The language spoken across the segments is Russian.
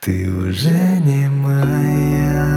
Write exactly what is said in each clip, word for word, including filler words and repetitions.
Ты уже не моя,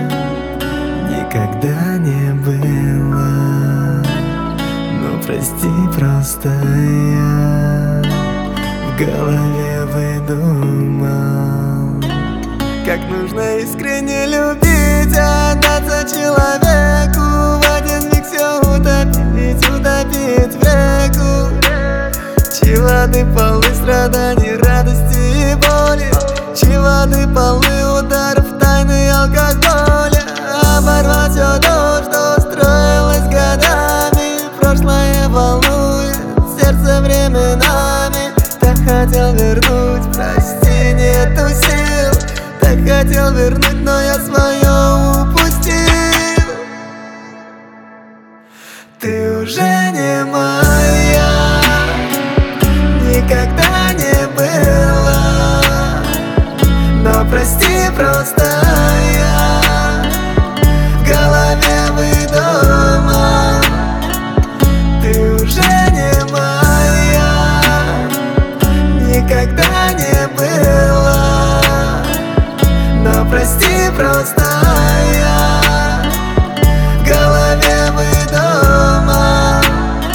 никогда не была. Но прости, просто я в голове выдумал, как нужно искренне любить, отдаться человеку, в один миг все утопить, утопить в реку. Чьи воды полны страданий, радости и боли, чьи воды полны ударов, тайны алкоголя. Оборвать все то, что строилось годами, прошлое волнует сердце временами. Так хотел вернуть, прости, нету сил. Так хотел вернуть, но я свое упустил. Ты уже не моя, никогда не была. Но прости, просто я в голове выдумал. Ты уже не моя, никогда не была. Но прости, просто я в голове выдумал.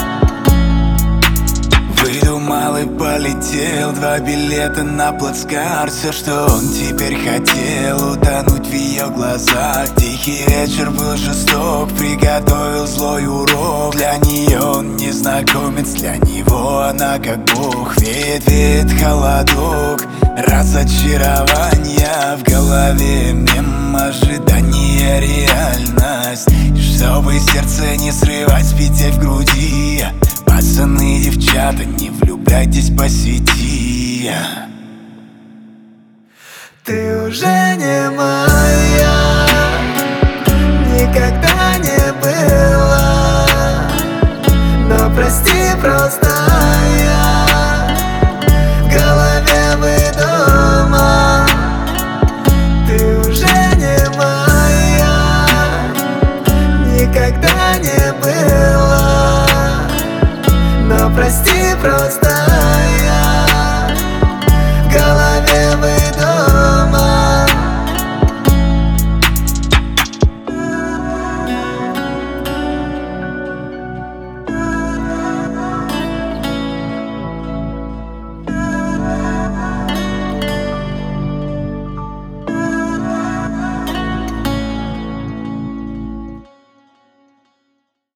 Выдумал и полетел, два билета на плацкарт. Все, что он теперь хотел, утонуть в ее глазах. Тихий вечер был жесток, приготовил злой урок. Для нее он незнакомец, для него она как бог. Веет, веет холодок, разочарование в голове, мем, ожидание, реальность. Чтобы сердце не срывать, петель в груди. Пацаны, девчата, не влюбляйтесь по сети. Ты уже не моя, никогда не была. Но прости, просто я в голове выдумал. Ты уже не моя, никогда не была. Но прости, просто я в голове